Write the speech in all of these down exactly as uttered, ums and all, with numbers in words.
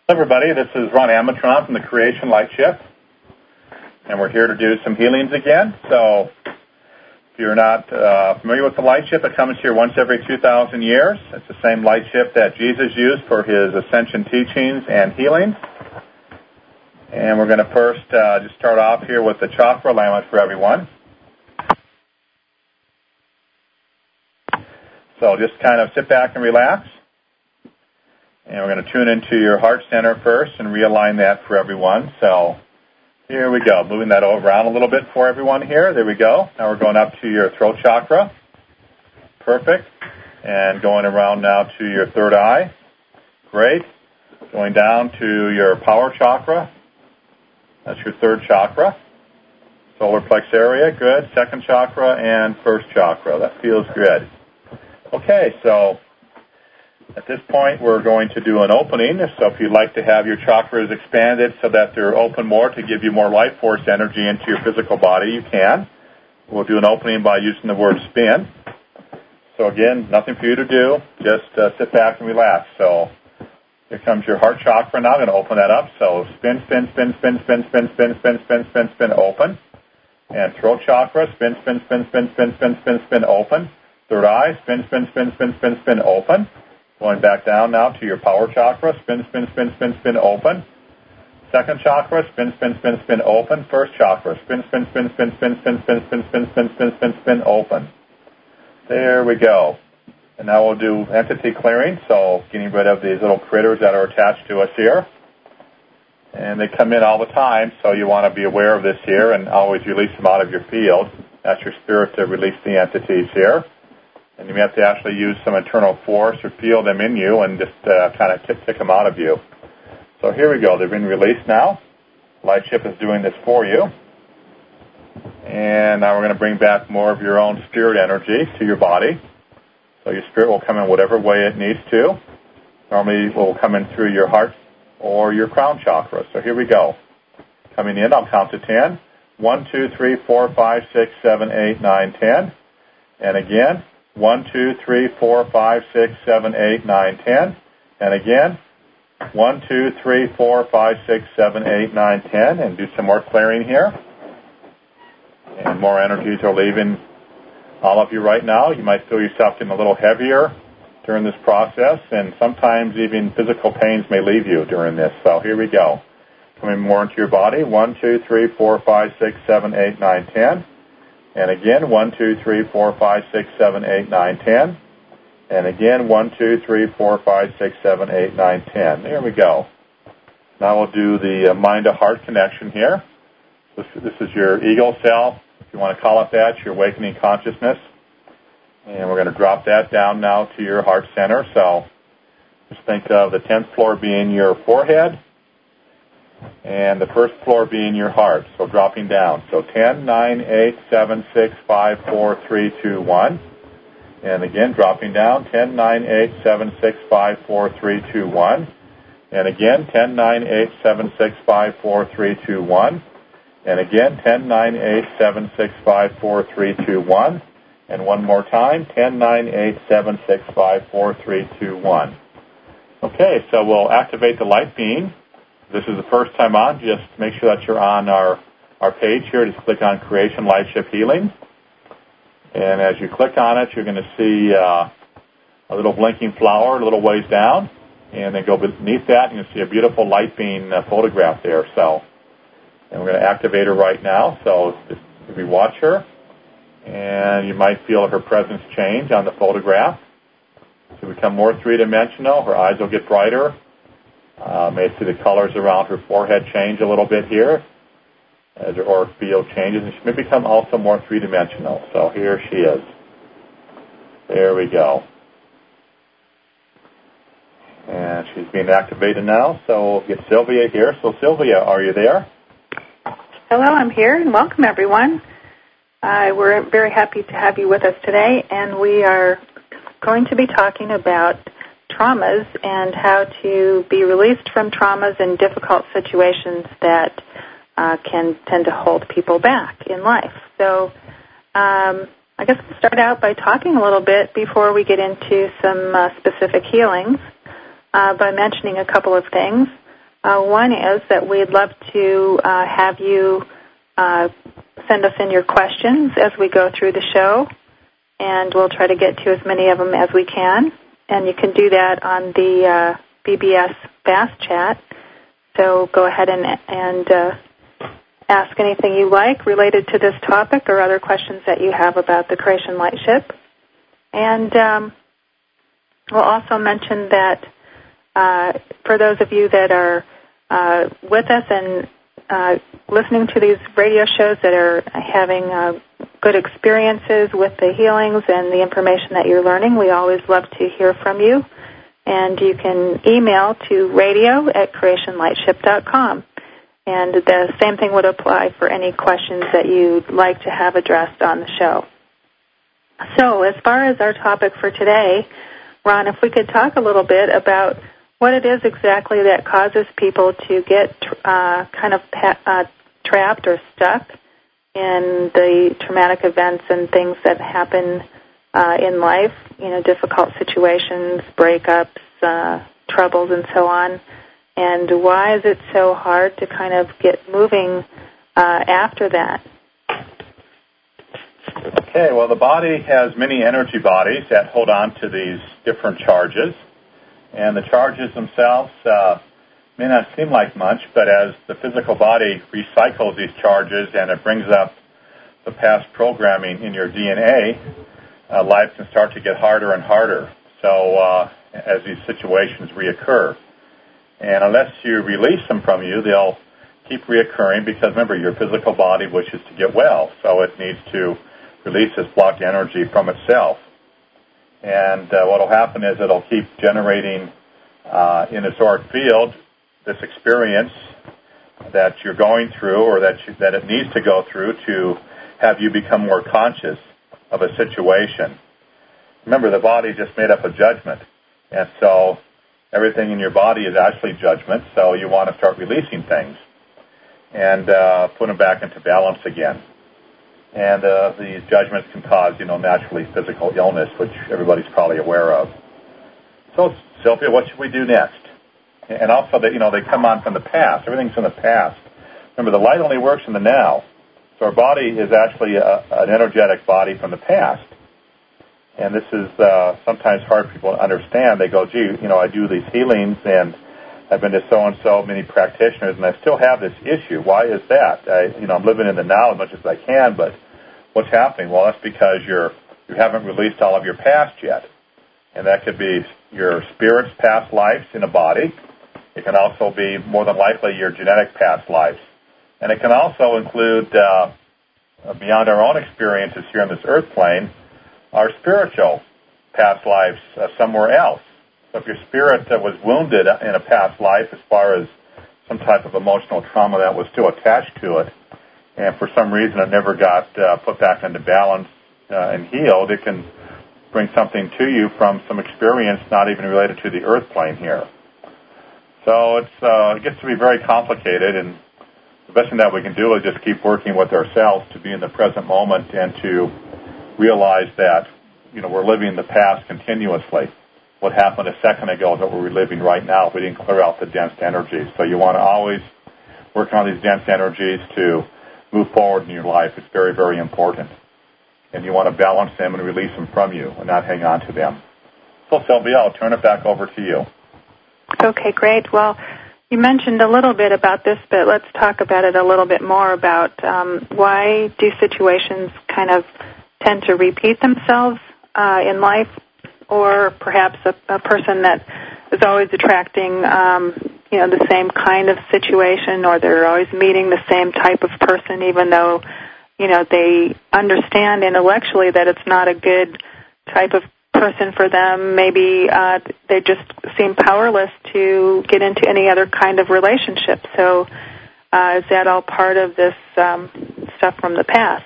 Hello everybody, this is Ron Amatron from the Creation Light Shift, and we're here to do some healings again. So if you're not uh, familiar with the light shift, it comes here once every two thousand years. It's the same light shift that Jesus used for his ascension teachings and healings. And we're going to first uh, just start off here with the chakra alignment for everyone. So just kind of sit back and relax. And we're going to tune into your heart center first and realign that for everyone. So here we go. Moving that around a little bit for everyone here. There we go. Now we're going up to your throat chakra. Perfect. And going around now to your third eye. Great. Going down to your power chakra. That's your third chakra. Solar plex area. Good. Second chakra and first chakra. That feels good. Okay, so at this point, we're going to do an opening. So if you'd like to have your chakras expanded so that they're open more to give you more life force energy into your physical body, you can. We'll do an opening by using the word spin. So again, nothing for you to do. Just uh, sit back and relax. So here comes your heart chakra now. I'm going to open that up. So spin, spin, spin, spin, spin, spin, spin, spin, spin, spin, spin, open. And throat chakra, spin, spin, spin, spin, spin, spin, spin, spin, open. Third eye, spin, spin, spin, spin, spin, spin, open. Going back down now to your power chakra, spin, spin, spin, spin, spin, open. Second chakra, spin, spin, spin, spin, open. First chakra, spin, spin, spin, spin, spin, spin, spin, spin, spin, spin, spin, spin, spin, open. There we go. And now we'll do entity clearing, so getting rid of these little critters that are attached to us here. And they come in all the time, so you want to be aware of this here and always release them out of your field. That's your spirit to release the entities here. And you have to actually use some internal force or feel them in you and just uh, kind of kick, kick them out of you. So here we go. They've been released now. Light Shift is doing this for you. And now we're going to bring back more of your own spirit energy to your body. So your spirit will come in whatever way it needs to. Normally it will come in through your heart or your crown chakra. So here we go. Coming in, I'll count to ten. One, two, three, four, five, six, seven, eight, nine, ten. And again. One, two, three, four, five, six, seven, eight, nine, ten. And again, one, two, three, four, five, six, seven, eight, nine, ten. And do some more clearing here. And more energies are leaving all of you right now. You might feel yourself getting a little heavier during this process, and sometimes even physical pains may leave you during this. So here we go. Coming more into your body. One, two, three, four, five, six, seven, eight, nine, ten. And again, one, two, three, four, five, six, seven, eight, nine, ten. And again, one, two, three, four, five, six, seven, eight, nine, ten. There we go. Now we'll do the mind-to-heart connection here. This, this is your ego cell, if you want to call it that, your awakening consciousness. And we're going to drop that down now to your heart center. So just think of the tenth floor being your forehead, and the first floor being your heart, so dropping down. So ten, nine, eight, seven, six, five, four, three, two, one. And again, dropping down, ten, nine, eight, seven, six, five, four, three, two, one. And again, ten, nine, eight, seven, six, five, four, three, two, one. And again, ten, nine, eight, seven, six, five, four, three, two, one. And one more time, ten, nine, eight, seven, six, five, four, three, two, one. Okay, so we'll activate the light beam. This is the first time on. Just make sure that you're on our, our page here. Just click on Creation Light Shift Healing. And as you click on it, you're going to see uh, a little blinking flower a little ways down. And then go beneath that, and you'll see a beautiful light beam uh, photograph there. So, and we're going to activate her right now. So just, if we watch her, and you might feel her presence change on the photograph. To become more three-dimensional, her eyes will get brighter. Uh, may see the colors around her forehead change a little bit here as her auric field changes, and she may become also more three-dimensional. So here she is. There we go. And she's being activated now, so we'll get Sylvia here. So Sylvia, are you there? Hello, I'm here, and welcome everyone. Uh, we're very happy to have you with us today, and we are going to be talking about traumas and how to be released from traumas and difficult situations that uh, can tend to hold people back in life. So um, I guess we'll start out by talking a little bit before we get into some uh, specific healings uh, by mentioning a couple of things. Uh, one is that we'd love to uh, have you uh, send us in your questions as we go through the show, and we'll try to get to as many of them as we can. And you can do that on the uh, B B S Fast Chat. So go ahead and, and uh, ask anything you like related to this topic or other questions that you have about the Creation Light Ship. And um, we'll also mention that uh, for those of you that are uh, with us and uh, listening to these radio shows that are having uh, good experiences with the healings and the information that you're learning, we always love to hear from you. And you can email to radio at creation light ship dot com. And the same thing would apply for any questions that you'd like to have addressed on the show. So as far as our topic for today, Ron, if we could talk a little bit about what it is exactly that causes people to get uh, kind of pa- uh, trapped or stuck in the traumatic events and things that happen uh, in life, you know, difficult situations, breakups, uh, troubles, and so on. And why is it so hard to kind of get moving uh, after that? Okay, well, the body has many energy bodies that hold on to these different charges. And the charges themselves uh, may not seem like much, but as the physical body recycles these charges and it brings up the past programming in your D N A, uh, life can start to get harder and harder. So uh, as these situations reoccur. And unless you release them from you, they'll keep reoccurring because, remember, your physical body wishes to get well, so it needs to release this blocked energy from itself. And uh, what will happen is it'll keep generating uh, in its auric field this experience that you're going through or that, you, that it needs to go through to have you become more conscious of a situation. Remember, the body is just made up of judgment, and so everything in your body is actually judgment, so you want to start releasing things and uh, put them back into balance again. And uh, these judgments can cause, you know, naturally physical illness, which everybody's probably aware of. So, Sylvia, what should we do next? And also, that you know, they come on from the past. Everything's in the past. Remember, the light only works in the now. So our body is actually a, an energetic body from the past. And this is uh, sometimes hard for people to understand. They go, gee, you know, I do these healings, and I've been to so-and-so, many practitioners, and I still have this issue. Why is that? I, you know, I'm living in the now as much as I can, but what's happening? Well, that's because you're, you haven't released all of your past yet. And that could be your spirit's past lives in a body. It can also be, more than likely, your genetic past lives. And it can also include, uh, beyond our own experiences here on this earth plane, our spiritual past lives uh, somewhere else. So if your spirit uh, was wounded in a past life as far as some type of emotional trauma that was still attached to it, and for some reason it never got uh, put back into balance uh, and healed, it can bring something to you from some experience not even related to the earth plane here. So it's, uh, it gets to be very complicated, and the best thing that we can do is just keep working with ourselves to be in the present moment and to realize that, you know, we're living the past continuously. What happened a second ago is what we're reliving right now if we didn't clear out the dense energies. So you want to always work on these dense energies to move forward in your life. It's very, very important. And you want to balance them and release them from you and not hang on to them. So, Sylvia, I'll turn it back over to you. Okay, great. Well, you mentioned a little bit about this, but let's talk about it a little bit more about um, why do situations kind of tend to repeat themselves uh, in life, or perhaps a, a person that is always attracting, um, you know, the same kind of situation, or they're always meeting the same type of person, even though, you know, they understand intellectually that it's not a good type of person for them. Maybe uh, they just seem powerless to get into any other kind of relationship. So uh, is that all part of this um, stuff from the past?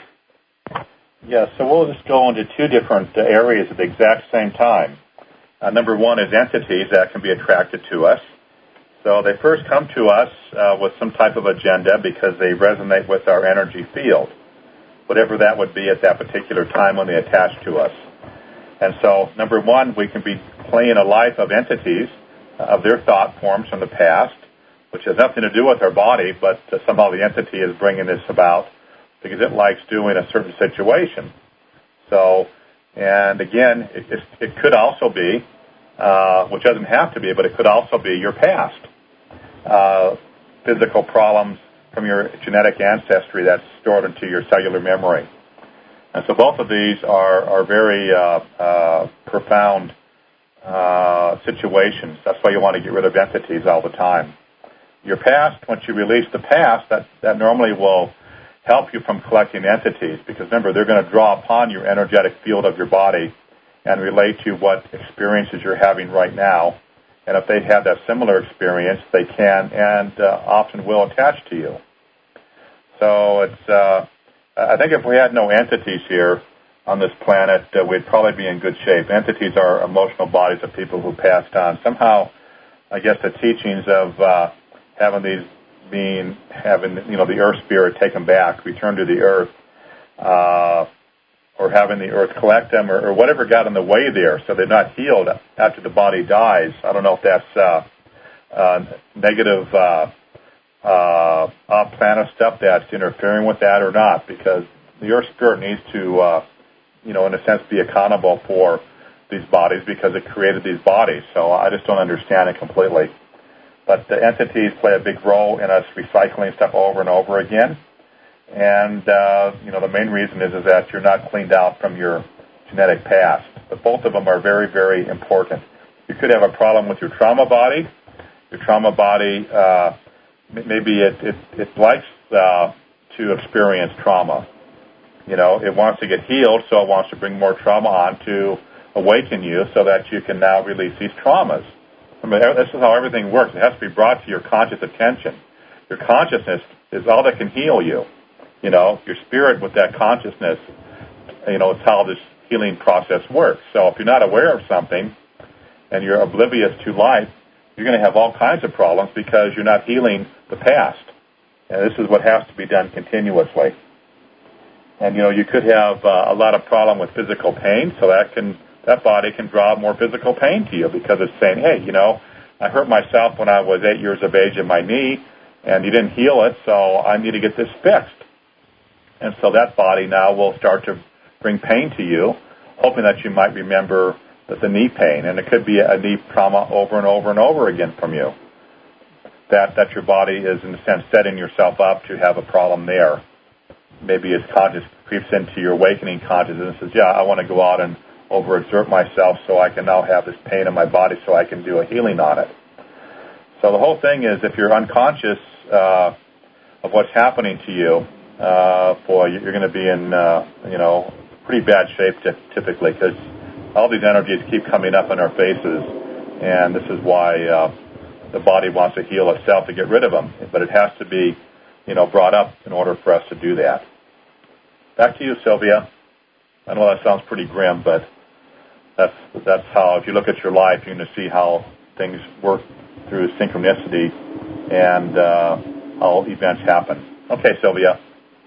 Yeah, so we'll just go into two different uh, areas at the exact same time. Uh, number one is entities that can be attracted to us. So they first come to us uh, with some type of agenda because they resonate with our energy field, whatever that would be at that particular time when they attach to us. And so, number one, we can be playing a life of entities, uh, of their thought forms from the past, which has nothing to do with our body, but uh, somehow the entity is bringing this about because it likes doing a certain situation. So, and again, it, it, it could also be, uh, which doesn't have to be, but it could also be your past. Uh, physical problems from your genetic ancestry that's stored into your cellular memory. And so both of these are, are very uh, uh, profound uh, situations. That's why you want to get rid of entities all the time. Your past, once you release the past, that, that normally will help you from collecting entities, because remember, they're going to draw upon your energetic field of your body and relate to what experiences you're having right now. And if they have that similar experience, they can and uh, often will attach to you. So it's, uh, I think if we had no entities here on this planet, uh, we'd probably be in good shape. Entities are emotional bodies of people who passed on. Somehow, I guess the teachings of uh, having these being, having, you know, the earth spirit take them back, return to the earth, uh, or having the earth collect them, or, or whatever got in the way there, so they're not healed after the body dies. I don't know if that's uh, uh, negative uh, uh, off-planet stuff that's interfering with that or not, because the earth spirit needs to, uh, you know, in a sense, be accountable for these bodies because it created these bodies. So I just don't understand it completely. But the entities play a big role in us recycling stuff over and over again. And, uh, you know, the main reason is, is that you're not cleaned out from your genetic past. But both of them are very, very important. You could have a problem with your trauma body. Your trauma body, uh, maybe it, it, it likes uh, to experience trauma. You know, it wants to get healed, so it wants to bring more trauma on to awaken you so that you can now release these traumas. I mean, this is how everything works. It has to be brought to your conscious attention. Your consciousness is all that can heal you. You know, your spirit with that consciousness, you know, it's how this healing process works. So if you're not aware of something and you're oblivious to life, you're going to have all kinds of problems because you're not healing the past. And this is what has to be done continuously. And, you know, you could have uh, a lot of problem with physical pain, so that can that body can draw more physical pain to you because it's saying, hey, you know, I hurt myself when I was eight years of age in my knee, and you didn't heal it, so I need to get this fixed. And so that body now will start to bring pain to you, hoping that you might remember the, the knee pain. And it could be a knee trauma over and over and over again from you. That, that your body is, in a sense, setting yourself up to have a problem there. Maybe as conscious creeps into your awakening consciousness and says, yeah, I want to go out and overexert myself so I can now have this pain in my body so I can do a healing on it. So the whole thing is, if you're unconscious uh, of what's happening to you, uh, boy, you're going to be in, uh, you know, pretty bad shape typically, because all these energies keep coming up in our faces, and this is why uh, the body wants to heal itself to get rid of them. But it has to be, you know, brought up in order for us to do that. Back to you, Sylvia. I know that sounds pretty grim, but that's that's how, if you look at your life, you're going to see how things work through synchronicity and uh, how events happen. Okay, Sylvia.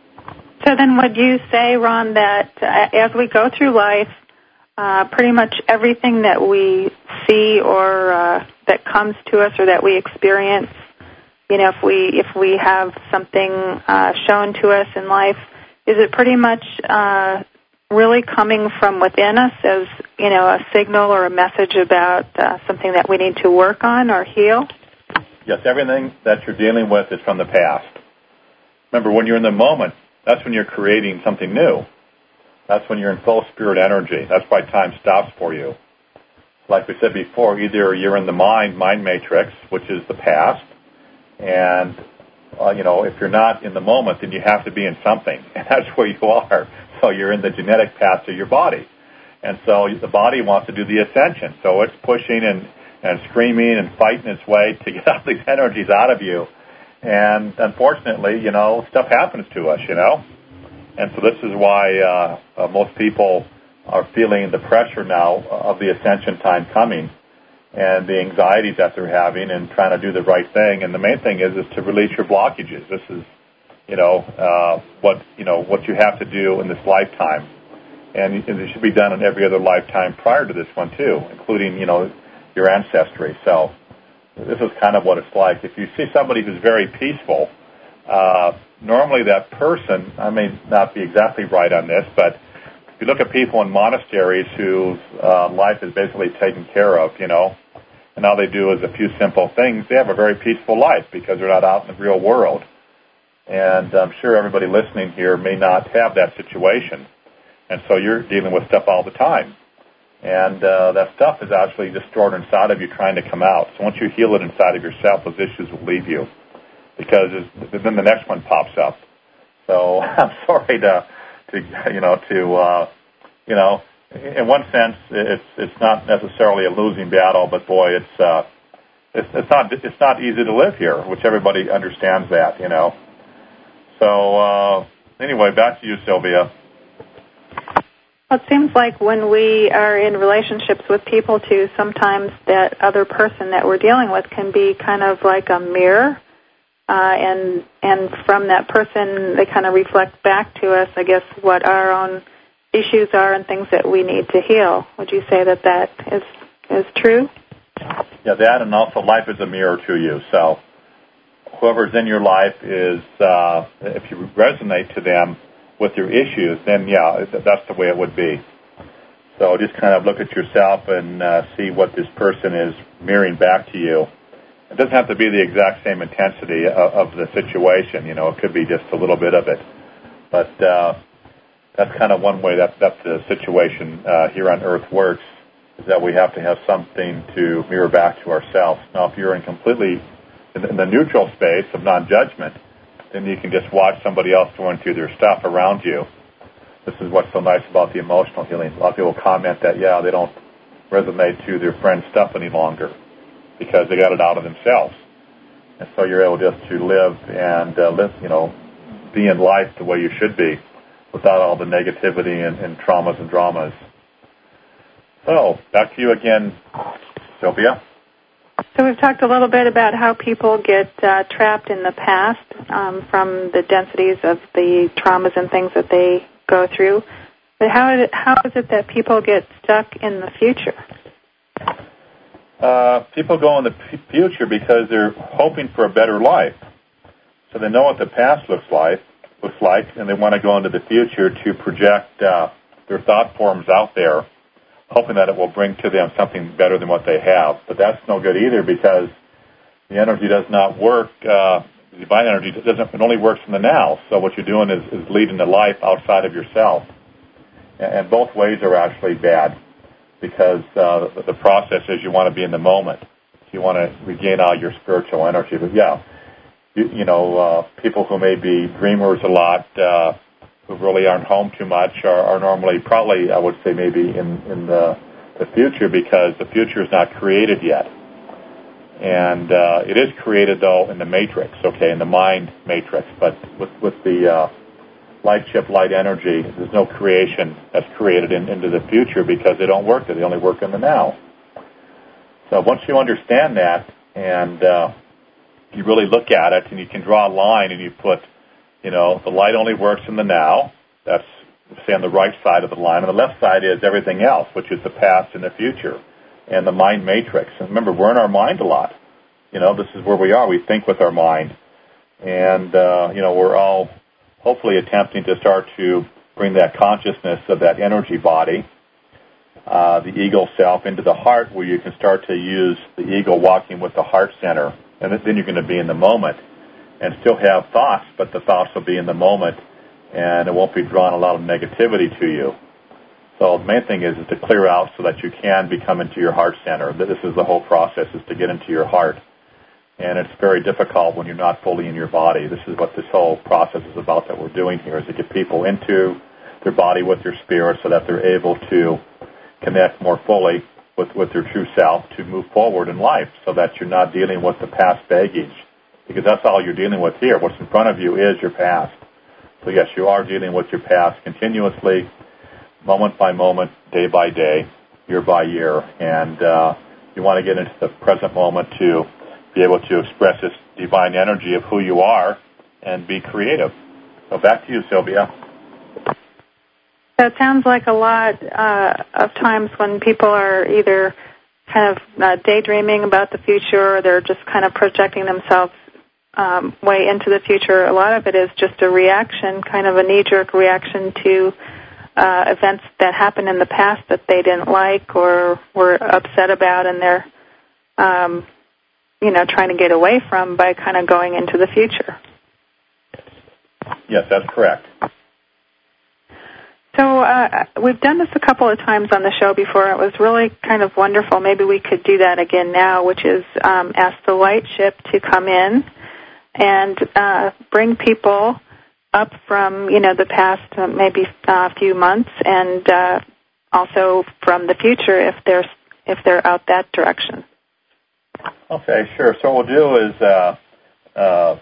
So then would you say, Ron, that uh, as we go through life, uh, pretty much everything that we see or uh, that comes to us or that we experience, you know, if we if we have something uh, shown to us in life, is it pretty much uh, really coming from within us as, you know, a signal or a message about uh, something that we need to work on or heal? Yes, everything that you're dealing with is from the past. Remember, when you're in the moment, that's when you're creating something new. That's when you're in full spirit energy. That's why time stops for you. Like we said before, either you're in the mind, mind matrix, which is the past, and, uh, you know, if you're not in the moment, then you have to be in something, and that's where you are. So you're in the genetic path of your body. And so the body wants to do the ascension. So it's pushing and, and screaming and fighting its way to get all these energies out of you. And unfortunately, you know, stuff happens to us, you know. And so this is why uh, uh, most people are feeling the pressure now of the ascension time coming and the anxieties that they're having and trying to do the right thing. And the main thing is, is to release your blockages. This is, you know, uh, what, you know, what you have to do in this lifetime. And it should be done in every other lifetime prior to this one, too, including, you know, your ancestry. So this is kind of what it's like. If you see somebody who's very peaceful, uh, normally that person, I may not be exactly right on this, but if you look at people in monasteries whose uh, life is basically taken care of, you know, and all they do is a few simple things, they have a very peaceful life because they're not out in the real world. And I'm sure everybody listening here may not have that situation. And so you're dealing with stuff all the time. And uh, that stuff is actually just stored inside of you trying to come out. So once you heal it inside of yourself, those issues will leave you. Because then the next one pops up. So I'm sorry to, to you know, to, uh, you know, in one sense, it's it's not necessarily a losing battle, but boy, it's uh, it's, it's not it's not easy to live here, which everybody understands that, you know. So uh, anyway, back to you, Sylvia. Well, it seems like when we are in relationships with people, too, sometimes that other person that we're dealing with can be kind of like a mirror, uh, and and from that person, they kind of reflect back to us, I guess, what our own issues are and things that we need to heal. Would you say that that is is true? Yeah, that, and also life is a mirror to you. So whoever's in your life is, uh, if you resonate to them with your issues, then yeah, that's the way it would be. So just kind of look at yourself and uh, see what this person is mirroring back to you. It doesn't have to be the exact same intensity of, of the situation. You know, it could be just a little bit of it. But uh, that's kind of one way that, that the situation uh, here on Earth works, is that we have to have something to mirror back to ourselves. Now, if you're in completely in the neutral space of non-judgment, then you can just watch somebody else going through their stuff around you. This is what's so nice about the emotional healing. A lot of people comment that, yeah, they don't resonate to their friend's stuff any longer because they got it out of themselves. And so you're able just to live and uh, live, you know, be in life the way you should be without all the negativity and, and traumas and dramas. So, back to you again, Sylvia. So we've talked a little bit about how people get uh, trapped in the past um, from the densities of the traumas and things that they go through. But how is it, how is it that people get stuck in the future? Uh, people go in the p- future because they're hoping for a better life. So they know what the past looks like, looks like, and they want to go into the future to project uh, their thought forms out there, hoping that it will bring to them something better than what they have. But that's no good either, because the energy does not work. Uh, the divine energy doesn't. It only works in the now. So what you're doing is, is leading the life outside of yourself. And, and both ways are actually bad, because uh, the, the process is you want to be in the moment. You want to regain all your spiritual energy. But yeah, you, you know, uh, people who may be dreamers a lot, uh, who really aren't home too much, are, are normally probably, I would say, maybe in, in the, the future, because the future is not created yet. And uh, it is created, though, in the matrix, okay, in the mind matrix. But with, with the uh, light chip, light energy, there's no creation that's created in, into the future, because they don't work there. They only work in the now. So once you understand that, and uh, you really look at it, and you can draw a line, and you put, you know, the light only works in the now. That's, say, on the right side of the line. And the left side is everything else, which is the past and the future, and the mind matrix. And remember, we're in our mind a lot. You know, this is where we are. We think with our mind. And, uh, you know, we're all hopefully attempting to start to bring that consciousness of that energy body, uh, the ego self, into the heart, where you can start to use the ego walking with the heart center. And then you're going to be in the moment and still have thoughts, but the thoughts will be in the moment, and it won't be drawing a lot of negativity to you. So the main thing is, is to clear out so that you can become into your heart center. This is the whole process, is to get into your heart. And it's very difficult when you're not fully in your body. This is what this whole process is about that we're doing here, is to get people into their body with their spirit so that they're able to connect more fully with, with their true self to move forward in life, so that you're not dealing with the past baggage. Because that's all you're dealing with here. What's in front of you is your past. So yes, you are dealing with your past continuously, moment by moment, day by day, year by year. And uh, you want to get into the present moment to be able to express this divine energy of who you are and be creative. So back to you, Sylvia. That sounds like a lot uh, of times when people are either kind of uh, daydreaming about the future, or they're just kind of projecting themselves um, way into the future. A lot of it is just a reaction, kind of a knee-jerk reaction to uh, events that happened in the past that they didn't like or were upset about, and they're, um, you know, trying to get away from by kind of going into the future. Yes, that's correct. So uh, we've done this a couple of times on the show before. It was really kind of wonderful. Maybe we could do that again now, which is um, ask the light ship to come in and uh, bring people up from, you know, the past uh, maybe a few months, and uh, also from the future if they're if they're out that direction. Okay, sure. So what we'll do is uh, uh,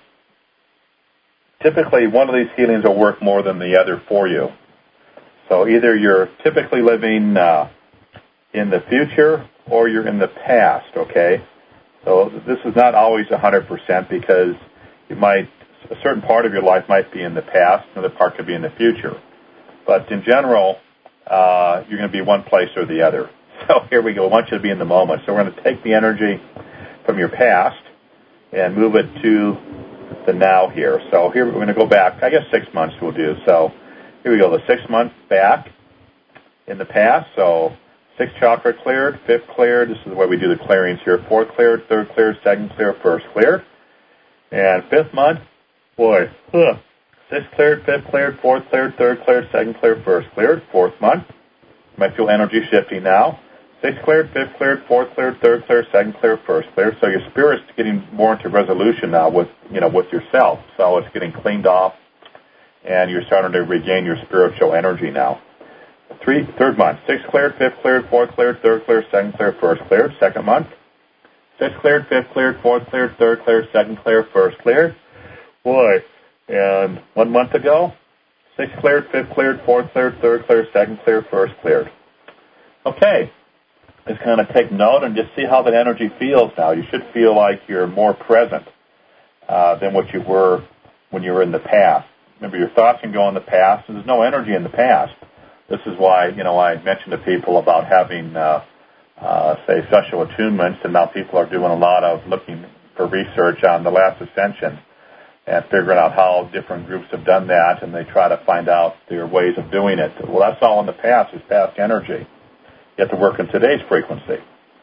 typically one of these healings will work more than the other for you. So either you're typically living uh, in the future or you're in the past, okay? So this is not always one hundred percent because you might, a certain part of your life might be in the past, another part could be in the future. But in general, uh, you're going to be one place or the other. So here we go. I want you to be in the moment. So we're going to take the energy from your past and move it to the now here. So here we're going to go back, I guess six months we'll do. So here we go, the six months back in the past. So sixth chakra cleared, fifth cleared. This is the way we do the clearings here. Fourth cleared, third cleared, second cleared, first cleared. And fifth month, boy, huh. Sixth cleared, fifth cleared, fourth cleared, third cleared, second cleared, first cleared. Fourth month, you might feel energy shifting now. Sixth cleared, fifth cleared, fourth cleared, third cleared, second cleared, first cleared. So your spirit's getting more into resolution now with, you know, with yourself. So it's getting cleaned off, and you're starting to regain your spiritual energy now. Three, third month, sixth cleared, fifth cleared, fourth cleared, third cleared, second cleared, first cleared. Second month, sixth cleared, fifth cleared, fourth cleared, third cleared, second cleared, first cleared. Boy, and one month ago, sixth cleared, fifth cleared, fourth cleared, third cleared, second cleared, first cleared. Okay, just kind of take note and just see how that energy feels now. You should feel like you're more present uh, than what you were when you were in the past. Remember, your thoughts can go in the past, and there's no energy in the past. This is why, you know, I mentioned to people about having, uh, uh, say, special attunements, and now people are doing a lot of looking for research on the last ascension and figuring out how different groups have done that, and they try to find out their ways of doing it. Well, that's all in the past. It's past energy. You have to work in today's frequency.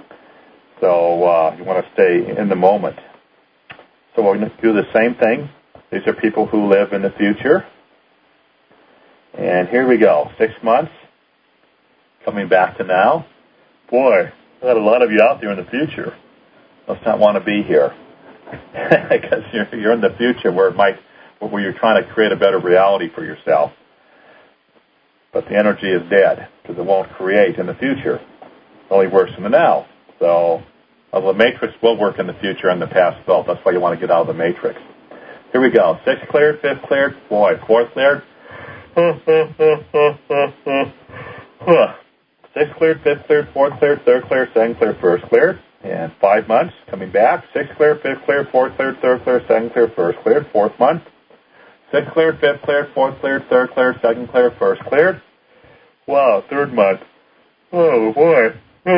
So uh, you want to stay in the moment. So we're going to do the same thing. These are people who live in the future. And here we go. Six months. Coming back to now. Boy, I got a lot of you out there in the future. Must not want to be here. Because you're, you're in the future where it might, where you're trying to create a better reality for yourself. But the energy is dead because it won't create in the future. It only works in the now. So well, the matrix will work in the future and the past will. That's why you want to get out of the matrix. Here we go. Sixth cleared, fifth cleared, boy, fourth cleared. Sixth cleared, fifth cleared, fourth cleared, third cleared, second cleared, first cleared. And five months coming back. Sixth cleared, fifth cleared, fourth cleared, third cleared, second cleared, first cleared. Fourth month. Sixth cleared, fifth cleared, fourth cleared, third cleared, second cleared, first cleared. Wow, third month. Oh, boy.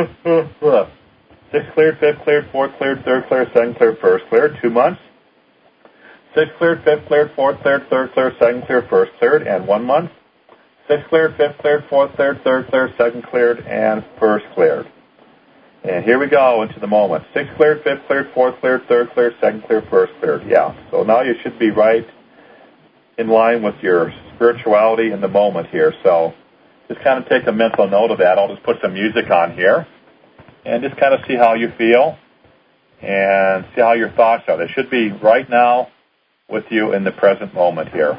Sixth cleared, fifth cleared, fourth cleared, third cleared, second cleared, first cleared. Two months. Sixth cleared, fifth cleared, fourth cleared, third cleared, second cleared, first cleared. And one month. Sixth cleared, fifth cleared, fourth cleared, third cleared, second cleared, and first cleared. And here we go into the moment. Sixth cleared, fifth cleared, fourth cleared, third cleared, second cleared, first cleared. Yeah. So now you should be right in line with your spirituality in the moment here. So just kind of take a mental note of that. I'll just put some music on here and just kind of see how you feel and see how your thoughts are. They should be right now with you in the present moment here.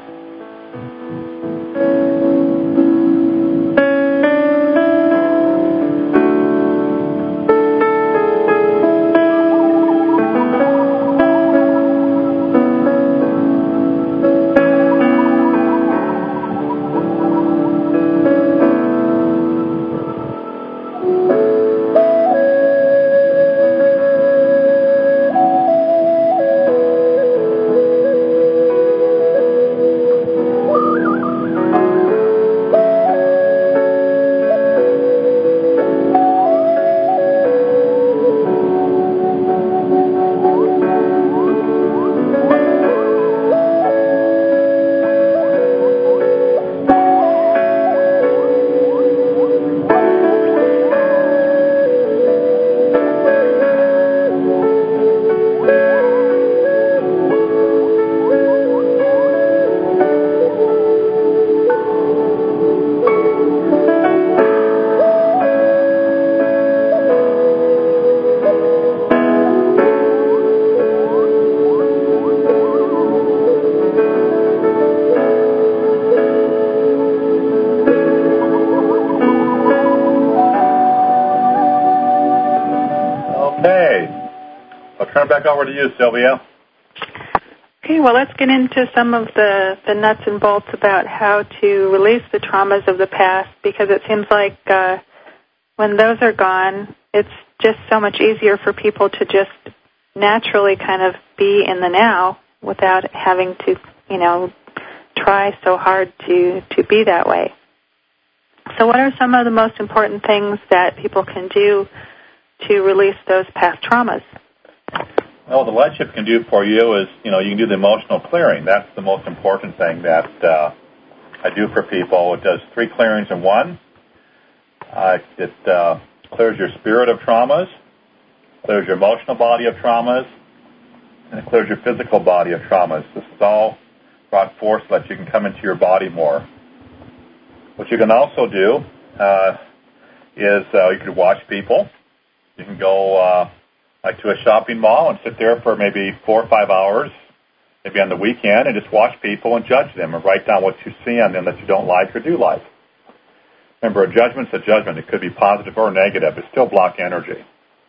over to you, Sylvia. Okay, well, let's get into some of the, the nuts and bolts about how to release the traumas of the past, because it seems like uh, when those are gone, it's just so much easier for people to just naturally kind of be in the now without having to, you know, try so hard to, to be that way. So what are some of the most important things that people can do to release those past traumas? Well, the Lightship can do for you is, you know, you can do the emotional clearing. That's the most important thing that uh, I do for people. It does three clearings in one. Uh, it uh, clears your spirit of traumas, clears your emotional body of traumas, and it clears your physical body of traumas. This is all brought forth so that you can come into your body more. What you can also do uh, is uh, you can watch people. You can go uh, like to a shopping mall and sit there for maybe four or five hours, maybe on the weekend, and just watch people and judge them and write down what you see on them that you don't like or do like. Remember, a judgment's a judgment. It could be positive or negative. It's still block energy.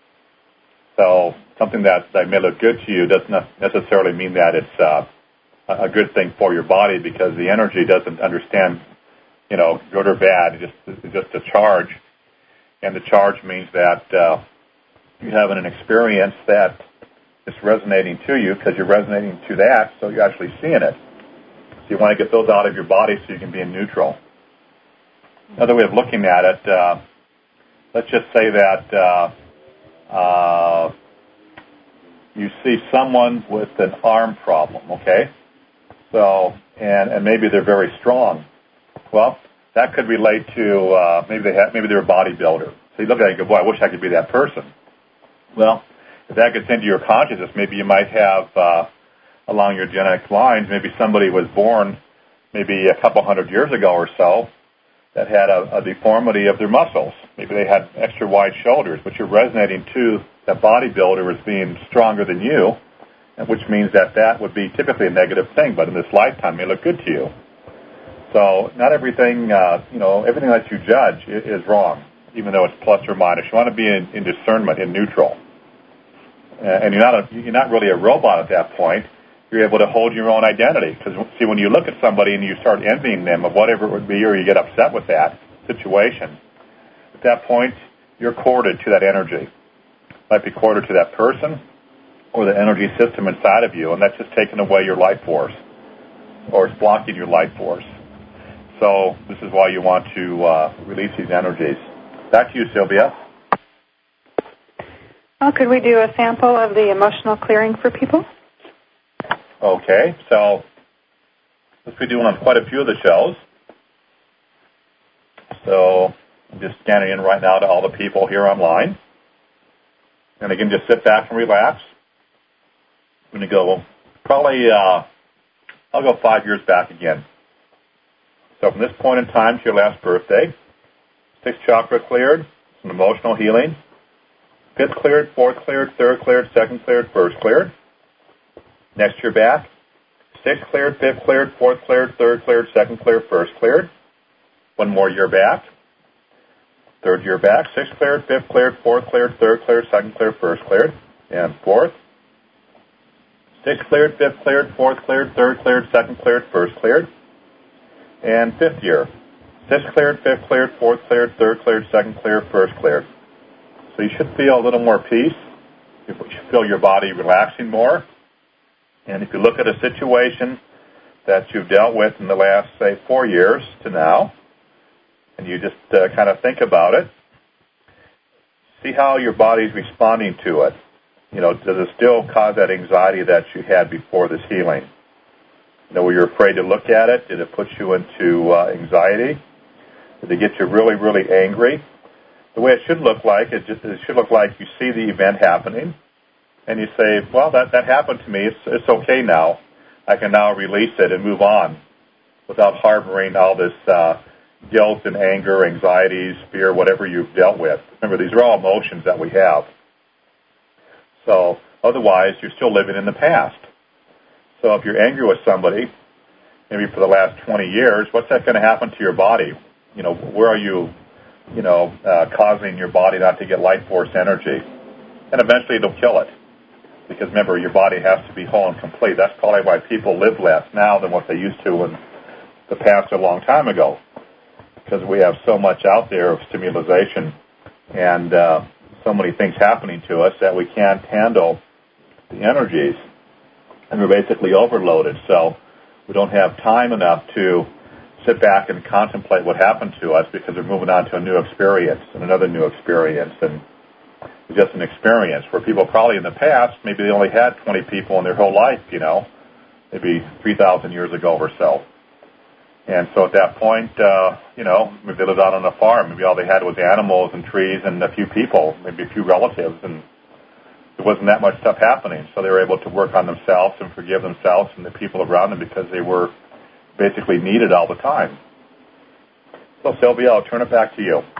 So something that, that may look good to you doesn't necessarily mean that it's uh, a good thing for your body, because the energy doesn't understand, you know, good or bad. It's just, it's just a charge, and the charge means that uh, you have an experience that is resonating to you because you're resonating to that, so you're actually seeing it. So you want to get those out of your body so you can be in neutral. Another way of looking at it, uh, let's just say that uh, uh, you see someone with an arm problem, okay? So, and, and maybe they're very strong. Well, that could relate to uh, maybe they have, maybe they're a bodybuilder. So you look at it and go, boy, I wish I could be that person. Well, if that gets into your consciousness, maybe you might have, uh, along your genetic lines, maybe somebody was born maybe a couple hundred years ago or so that had a, a deformity of their muscles. Maybe they had extra wide shoulders, but you're resonating to that bodybuilder as being stronger than you, which means that that would be typically a negative thing, but in this lifetime may look good to you. So not everything, uh, you know, everything that you judge is wrong, even though it's plus or minus. You want to be in, in discernment, in neutral. Uh, and you're not, a, you're not really a robot at that point. You're able to hold your own identity. Because, see, when you look at somebody and you start envying them of whatever it would be, or you get upset with that situation, at that point, you're corded to that energy. Might be corded to that person or the energy system inside of you, and that's just taking away your life force, or it's blocking your life force. So this is why you want to uh, release these energies. Back to you, Sylvia. Well, could we do a sample of the emotional clearing for people? Okay, so let's be doing on quite a few of the shows. So I'm just scanning in right now to all the people here online. And again, just sit back and relax. I'm going to go probably, uh, I'll go five years back again. So from this point in time to your last birthday, sixth chakra cleared, some emotional healing. Fifth cleared, fourth cleared, third cleared, second cleared, first cleared. Next year back, sixth cleared, fifth cleared, fourth cleared, third cleared, second cleared, first cleared. One more year back. Third year back, sixth cleared, fifth cleared, fourth cleared, third cleared, second cleared, first cleared. And fourth. Sixth cleared, fifth cleared, fourth cleared, third cleared, second cleared, first cleared. And fifth year. Sixth cleared, fifth cleared, fourth cleared, third cleared, second cleared, first cleared. So you should feel a little more peace. You should feel your body relaxing more. And if you look at a situation that you've dealt with in the last, say, four years to now, and you just uh, kind of think about it, see how your body's responding to it. You know, does it still cause that anxiety that you had before this healing? You know, were you afraid to look at it? Did it put you into uh, anxiety? Did it get you really, really angry? The way it should look like, it just it should look like you see the event happening, and you say, well, that, that happened to me. It's, it's okay now. I can now release it and move on without harboring all this uh, guilt and anger, anxieties, fear, whatever you've dealt with. Remember, these are all emotions that we have. So otherwise, you're still living in the past. So if you're angry with somebody, maybe for the last twenty years, what's that going to happen to your body? You know, where are you, you know, uh, causing your body not to get life force energy? And eventually it'll kill it. Because remember, your body has to be whole and complete. That's probably why people live less now than what they used to in the past a long time ago. Because we have so much out there of stimulation and uh, so many things happening to us that we can't handle the energies. And we're basically overloaded. So we don't have time enough to sit back and contemplate what happened to us because we're moving on to a new experience and another new experience. And it's just an experience where people probably in the past, maybe they only had twenty people in their whole life, you know, maybe three thousand years ago or so. And so at that point, uh, you know, maybe they lived out on a farm. Maybe all they had was animals and trees and a few people, maybe a few relatives, and there wasn't that much stuff happening. So they were able to work on themselves and forgive themselves and the people around them because they were basically needed all the time. So Sylvia, I'll turn it back to you.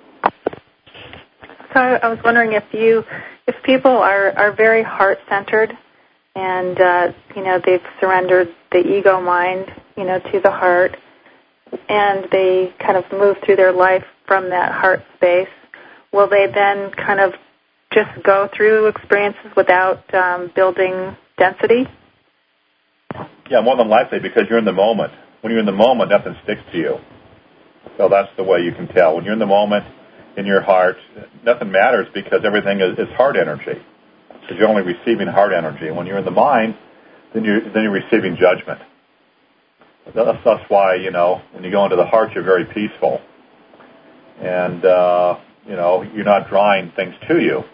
So I was wondering if you, if people are, are very heart-centered and, uh, you know, they've surrendered the ego mind, you know, to the heart, and they kind of move through their life from that heart space, will they then kind of just go through experiences without um, building density? Yeah, more than likely, because you're in the moment. When you're in the moment, nothing sticks to you. So that's the way you can tell. When you're in the moment, in your heart, nothing matters because everything is, is heart energy. Because you're only receiving heart energy. When you're in the mind, then you're, then you're receiving judgment. That's, that's why, you know, when you go into the heart, you're very peaceful. And, uh, you know, you're not drawing things to you.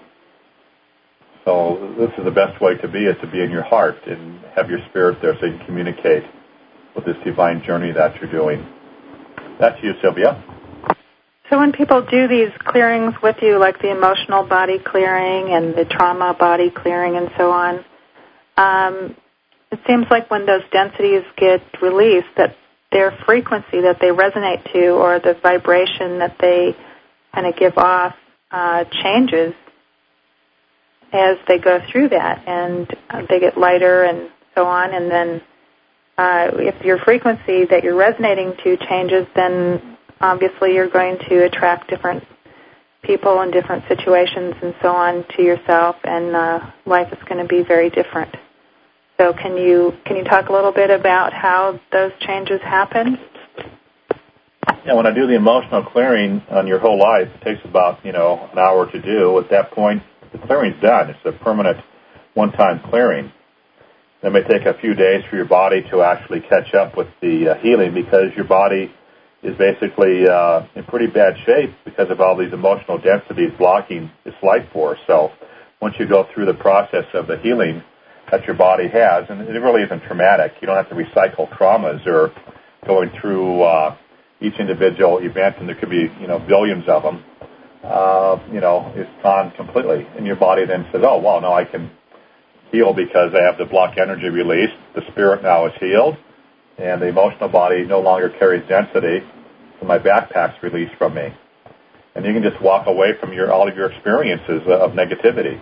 So this is the best way to be, is to be in your heart and have your spirit there so you can communicate with this divine journey that you're doing. That's you, Sylvia. So when people do these clearings with you, like the emotional body clearing and the trauma body clearing and so on, um, it seems like when those densities get released, that their frequency that they resonate to or the vibration that they kind of give off uh, changes as they go through that, and uh, they get lighter and so on. And then uh, if your frequency that you're resonating to changes, then obviously you're going to attract different people and different situations and so on to yourself, and uh, life is going to be very different. So can you can you talk a little bit about how those changes happen? Yeah, when I do the emotional clearing on your whole life, it takes about, you know, an hour to do. At that point, the clearing's done. It's a permanent one-time clearing. It may take a few days for your body to actually catch up with the uh, healing because your body is basically uh, in pretty bad shape because of all these emotional densities blocking its life force. So once you go through the process of the healing that your body has, and it really isn't traumatic. You don't have to recycle traumas or going through uh, each individual event, and there could be, you know, billions of them. Uh, you know, it's gone completely. And your body then says, oh, well, now I can heal because I have the block energy released. The spirit now is healed, and the emotional body no longer carries density, so my backpack's released from me. And you can just walk away from your all of your experiences of negativity.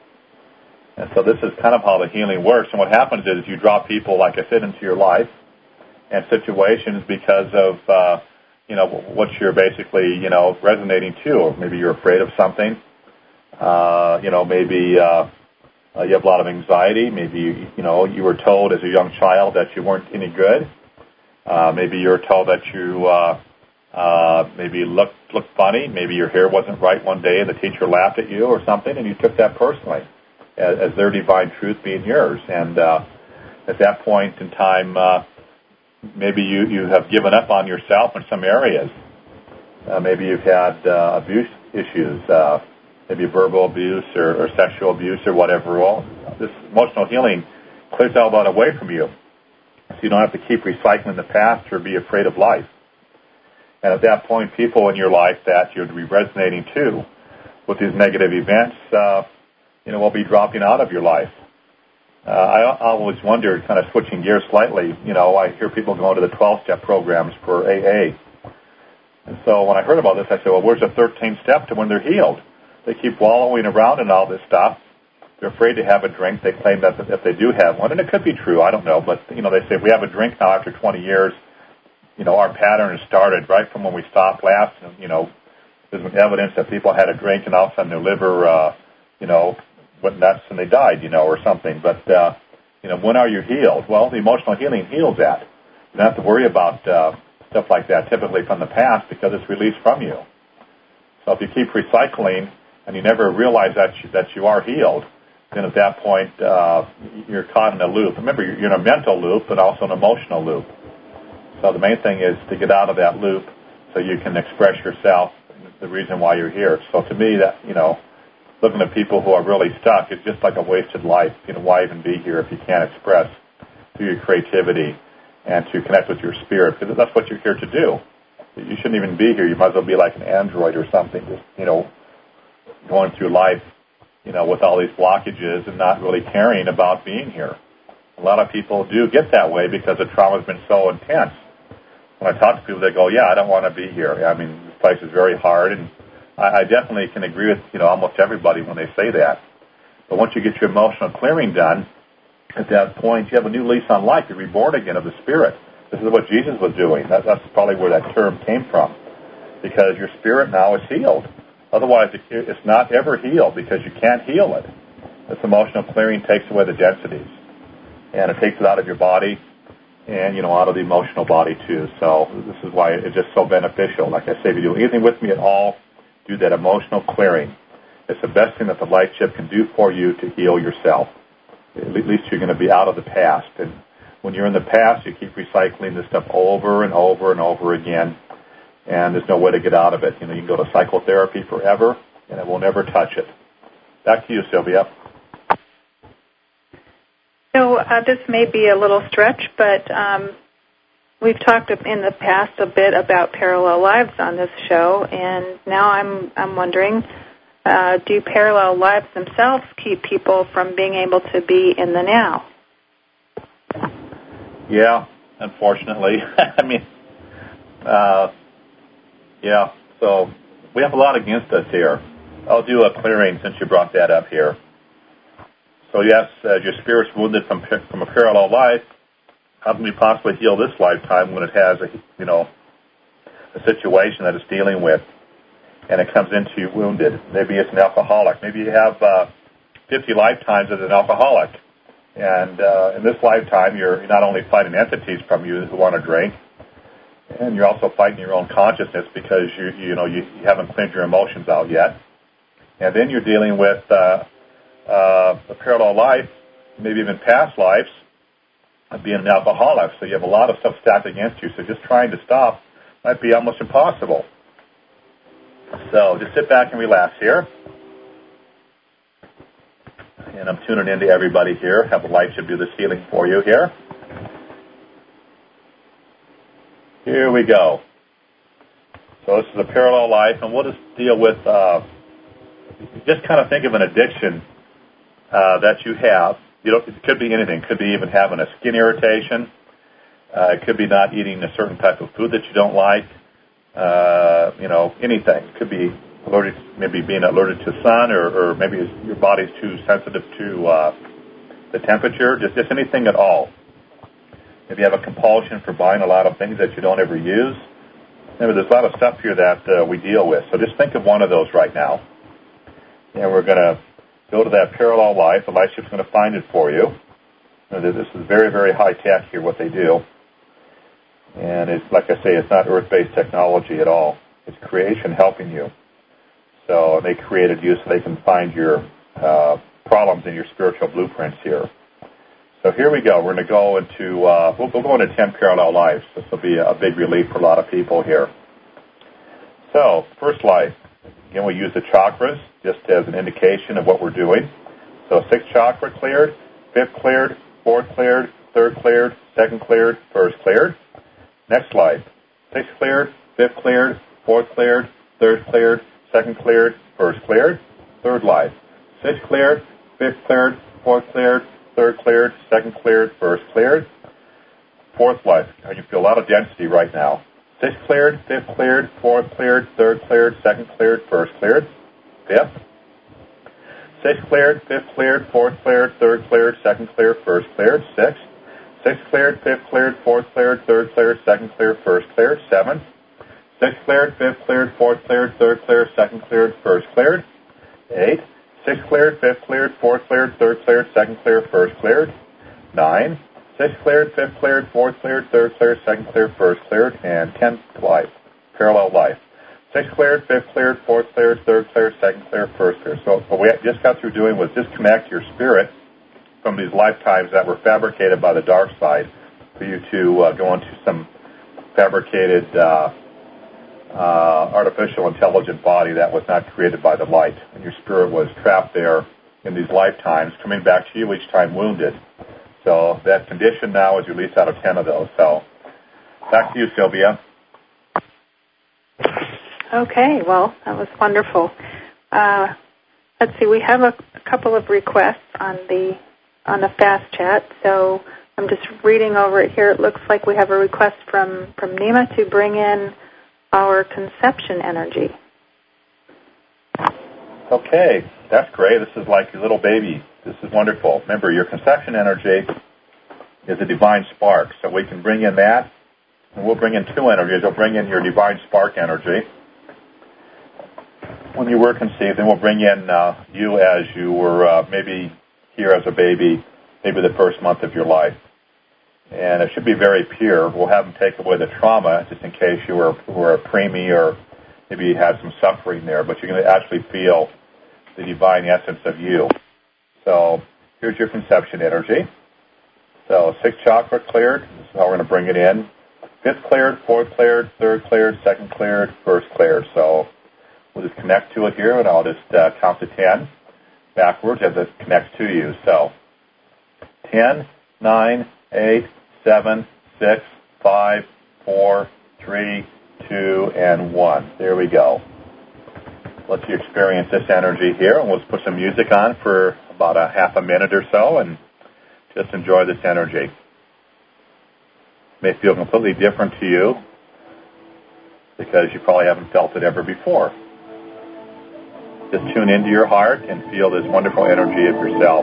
And so this is kind of how the healing works. And what happens is you draw people, like I said, into your life and situations because of, uh, you know, what you're basically, you know, resonating to. Or maybe you're afraid of something. Uh, you know, maybe uh, uh, you have a lot of anxiety. Maybe, you, you know, you were told as a young child that you weren't any good. Uh, maybe you were told that you uh, uh, maybe looked, looked funny. Maybe your hair wasn't right one day and the teacher laughed at you or something, and you took that personally as, as their divine truth being yours. And uh, at that point in time, uh, maybe you, you have given up on yourself in some areas. Uh, maybe you've had uh, abuse issues, uh, maybe verbal abuse or, or sexual abuse or whatever. Well, this emotional healing clears all that away from you, so you don't have to keep recycling the past or be afraid of life. And at that point, people in your life that you'd be resonating to with these negative events, uh, you know, will be dropping out of your life. Uh, I, I always wonder, kind of switching gears slightly, you know, I hear people going to the twelve-step programs for A A. And so when I heard about this, I said, well, where's the thirteenth step to when they're healed? They keep wallowing around in all this stuff. They're afraid to have a drink. They claim that if they do have one, and it could be true, I don't know, but, you know, they say if we have a drink now after twenty years, you know, our pattern has started right from when we stopped last. And, you know, there's evidence that people had a drink and all of a sudden their liver, uh, you know, went nuts and they died, you know, or something. But, uh, you know, when are you healed? Well, the emotional healing heals that. You don't have to worry about uh, stuff like that typically from the past because it's released from you. So if you keep recycling and you never realize that you, that you are healed, then at that point uh, you're caught in a loop. Remember, you're in a mental loop, but also an emotional loop. So the main thing is to get out of that loop so you can express yourself, the reason why you're here. So to me, that, you know, looking at people who are really stuck, it's just like a wasted life. You know, why even be here if you can't express through your creativity and to connect with your spirit? Because that's what you're here to do. You shouldn't even be here. You might as well be like an android or something, just, you know, going through life, you know, with all these blockages and not really caring about being here. A lot of people do get that way because the trauma's been so intense. When I talk to people, they go, yeah, I don't want to be here. I mean, this place is very hard, and I, I definitely can agree with, you know, almost everybody when they say that. But once you get your emotional clearing done, at that point, you have a new lease on life. You're reborn again of the Spirit. This is what Jesus was doing. That, that's probably where that term came from, because your spirit now is healed. Otherwise, it, it's not ever healed because you can't heal it. This emotional clearing takes away the densities, and it takes it out of your body and, you know, out of the emotional body too. So this is why it's just so beneficial. Like I say, if you do anything with me at all, do that emotional clearing. It's the best thing that the light chip can do for you to heal yourself. At least you're going to be out of the past. And when you're in the past, you keep recycling this stuff over and over and over again, and there's no way to get out of it. You know, you can go to psychotherapy forever, and it will never touch it. Back to you, Sylvia. So uh, this may be a little stretch, but um, we've talked in the past a bit about parallel lives on this show, and now I'm I'm wondering, uh, do parallel lives themselves keep people from being able to be in the now? Yeah, unfortunately. I mean, uh, yeah, so we have a lot against us here. I'll do a clearing since you brought that up here. So yes, uh, your spirit's wounded from from a parallel life. How can we possibly heal this lifetime when it has a, you know, a situation that it's dealing with, and it comes into you wounded? Maybe it's an alcoholic. Maybe you have uh, fifty lifetimes as an alcoholic. And uh, in this lifetime, you're not only fighting entities from you who want to drink, and you're also fighting your own consciousness because you you know you, you haven't cleaned your emotions out yet. And then you're dealing with uh, uh, a parallel life, maybe even past lives, of being an alcoholic. So you have a lot of stuff stacked against you. So just trying to stop might be almost impossible. So just sit back and relax here. And I'm tuning into everybody here. Have the light should do this healing for you here. Here we go. So this is a parallel life, and we'll just deal with, uh, just kind of think of an addiction uh, that you have. You know, it could be anything. It could be even having a skin irritation. Uh, it could be not eating a certain type of food that you don't like. Uh, you know, anything. It could be allergic, maybe being alerted to sun, or, or maybe your body's too sensitive to uh, the temperature, just, just anything at all. If you have a compulsion for buying a lot of things that you don't ever use, remember there's a lot of stuff here that uh, we deal with. So just think of one of those right now. And we're going to go to that parallel life. The light ship's going to find it for you. And this is very, very high tech here, what they do. And it's, like I say, it's not earth-based technology at all. It's creation helping you. So they created you so they can find your uh, problems in your spiritual blueprints here. So here we go. We're going to go into, uh, we'll, we'll go into ten parallel lives. This will be a big relief for a lot of people here. So, first life. Again, we use the chakras just as an indication of what we're doing. So sixth chakra cleared, fifth cleared, fourth cleared, third cleared, second cleared, first cleared. Next slide. Sixth cleared, fifth cleared, fourth cleared, third cleared, second cleared, first cleared. Third life. Sixth cleared, fifth cleared, fourth cleared, third cleared, second cleared, first cleared. Fourth life. You feel a lot of density right now. Sixth cleared, fifth cleared, fourth cleared, third cleared, second cleared, first cleared. Fifth. Sixth cleared, fifth cleared, fourth cleared, third cleared, second cleared, first cleared. Sixth. Sixth cleared, fifth cleared, fourth cleared, third cleared, second cleared, first cleared. Seventh. Sixth cleared, fifth cleared, fourth cleared, third cleared, second cleared, first cleared. Eight. Six cleared, fifth cleared, fourth cleared, third cleared, second cleared, first cleared. Nine. Six cleared, fifth cleared, fourth cleared, third cleared, second cleared, first cleared, and ten life, parallel life. Six cleared, fifth cleared, fourth cleared, third cleared, second cleared, first cleared. So what we just got through doing was disconnect your spirit from these lifetimes that were fabricated by the dark side for you to uh, go into some fabricated uh, uh, artificial intelligent body that was not created by the light. And your spirit was trapped there in these lifetimes, coming back to you each time wounded. So that condition now is released out of ten of those. So back to you, Sylvia. Okay, well, that was wonderful. Uh, let's see, we have a, a couple of requests on the on the fast chat, so I'm just reading over it here. It looks like we have a request from, from Nima to bring in our conception energy. Okay, that's great. This is like your little baby. This is wonderful. Remember, your conception energy is a divine spark, so we can bring in that, and we'll bring in two energies. We'll bring in your divine spark energy when you were conceived, and we'll bring in uh, you as you were uh, maybe here as a baby, maybe the first month of your life. And it should be very pure. We'll have them take away the trauma, just in case you were, were a preemie or maybe you had some suffering there, but you're going to actually feel the divine essence of you. So here's your conception energy. So sixth chakra cleared. This is how we're going to bring it in. Fifth cleared, fourth cleared, third cleared, second cleared, first cleared. So we'll just connect to it here, and I'll just uh, count to ten backwards as it connects to you. So ten, nine, eight, seven, six, five, four, three, two, and one. There we go. Let you experience this energy here, and we'll put some music on for about a half a minute or so, and just enjoy this energy. It may feel completely different to you because you probably haven't felt it ever before. Just tune into your heart and feel this wonderful energy of yourself.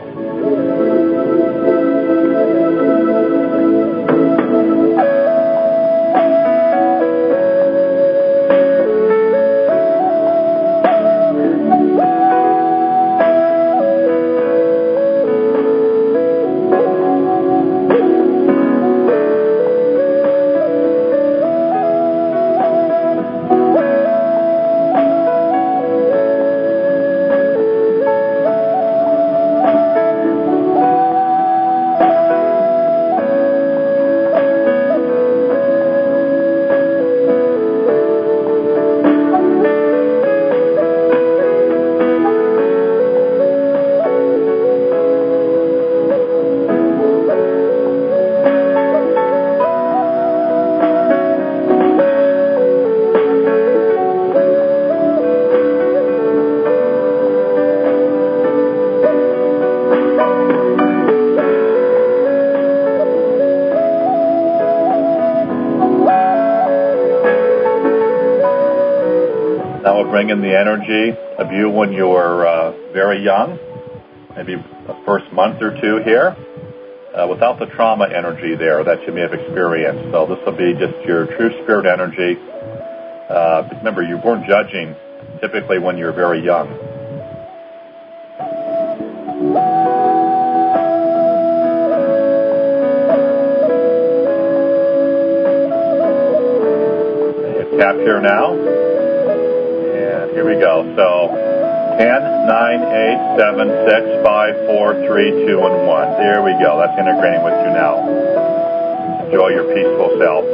Bring in the energy of you when you were uh, very young, maybe the first month or two here, uh, without the trauma energy there that you may have experienced. So this will be just your true spirit energy. Uh, remember, you weren't judging typically when you were very young. Okay, tap here now. Here we go. So ten, nine, eight, seven, six, five, four, three, two, and one. There we go. That's integrating with you now. Enjoy your peaceful self.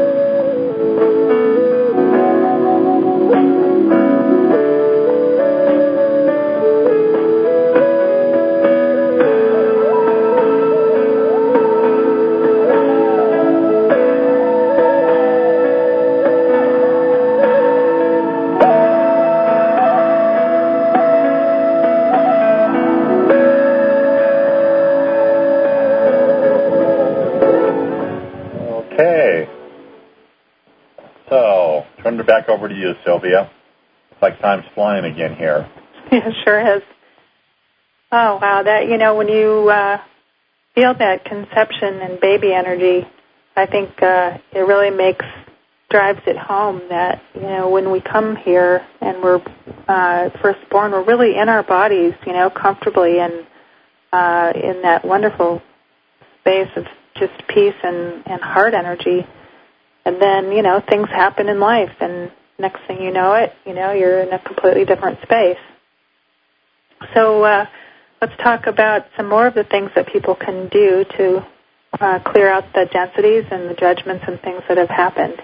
Back over to you, Sylvia. It's like time's flying again here. Yeah, sure is. Oh, wow. That, you know, when you uh, feel that conception and baby energy, I think uh, it really makes drives it home that, you know, when we come here and we're uh, first born, we're really in our bodies, you know, comfortably and uh, in that wonderful space of just peace and, and heart energy. And then, you know, things happen in life, and next thing you know it, you know, you're in a completely different space. So uh, let's talk about some more of the things that people can do to uh, clear out the densities and the judgments and things that have happened.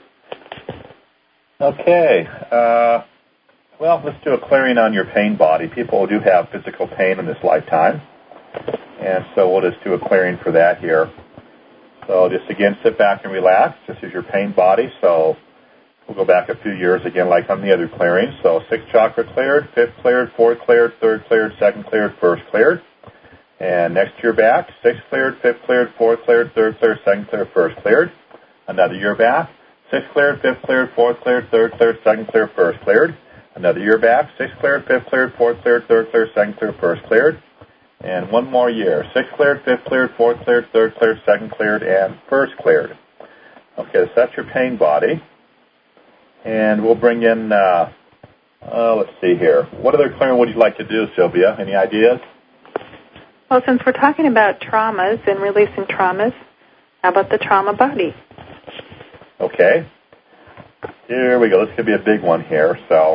Okay. Uh, well, let's do a clearing on your pain body. People do have physical pain in this lifetime, and so we'll just do a clearing for that here. So just again, sit back and relax. This is your pain body, so we'll go back a few years again like on the other clearings. So sixth chakra cleared, fifth cleared, fourth cleared, third cleared, second cleared, first cleared. And next year back, sixth cleared, fifth cleared, fourth cleared, third cleared, second cleared, first cleared. Another year back, sixth cleared, fifth cleared, fourth cleared, third cleared, second cleared, first cleared. Another year back, sixth cleared, fifth cleared, fourth cleared, third cleared, second cleared, first cleared. And one more year, sixth cleared, fifth cleared, fourth cleared, third cleared, second cleared, and first cleared. Okay, so that's your pain body. And we'll bring in, uh, uh, let's see here. What other clearing would you like to do, Sylvia? Any ideas? Well, since we're talking about traumas and releasing traumas, how about the trauma body? Okay. Here we go. This could be a big one here. So,